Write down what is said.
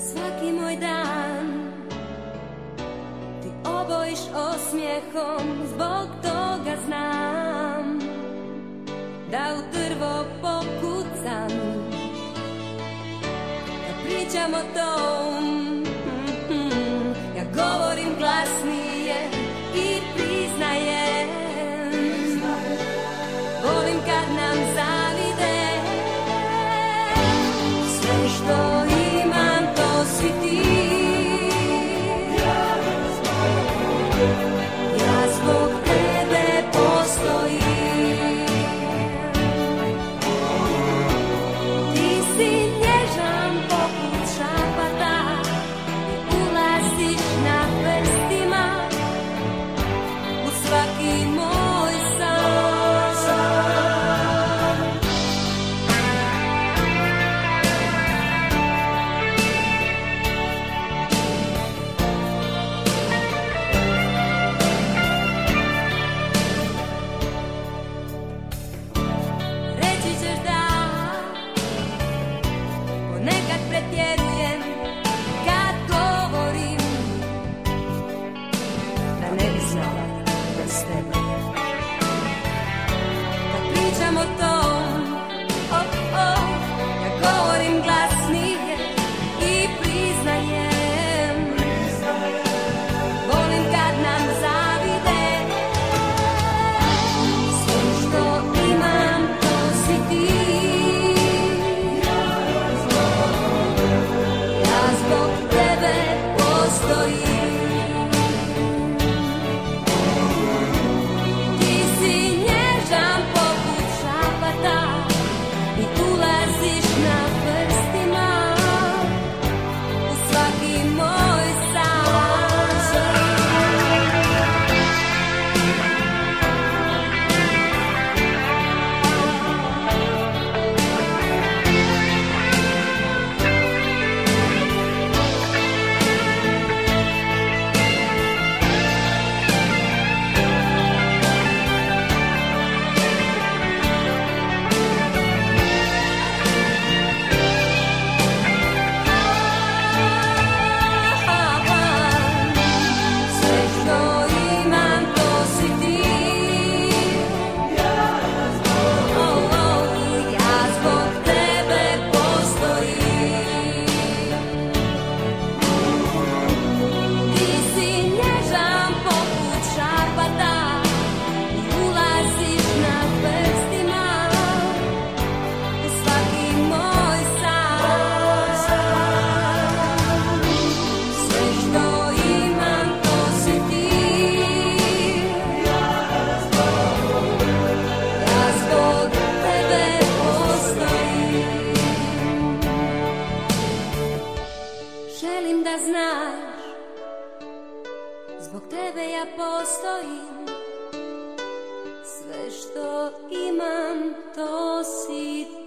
Svaki moj dan ti obojiš osmijehom, zbog toga znam da u drvo pokucam, da pričam o tom. Ja govorim glasnije i priznajem, volim kad nam zavide. Sve što imam to si ti. Ja zbog tebe postojim. Ti si nježan poput šapata i ulaziš na prstima u svaki moj san. Reći ćeš da ponekad pretjerujem kad govorim da ne bi znala bez tebe. Kad pričam o tom, ja govorim glasnije i priznajem, volim kad nam zavide. Sve što imam to si ti. Ja zbog tebe postojim. Ti si nježan poput šapata i ulaziš na prstima u svaki moj san. Sve što imam to si ti. Ja zbog tebe postojim. Ti si nježan poput šapata i ulaziš na prstima u svaki moj san. Sve što imam to si ti. Ja zbog tebe postojim. Želim da znaš, zbog tebe ja postojim. Sve što imam to si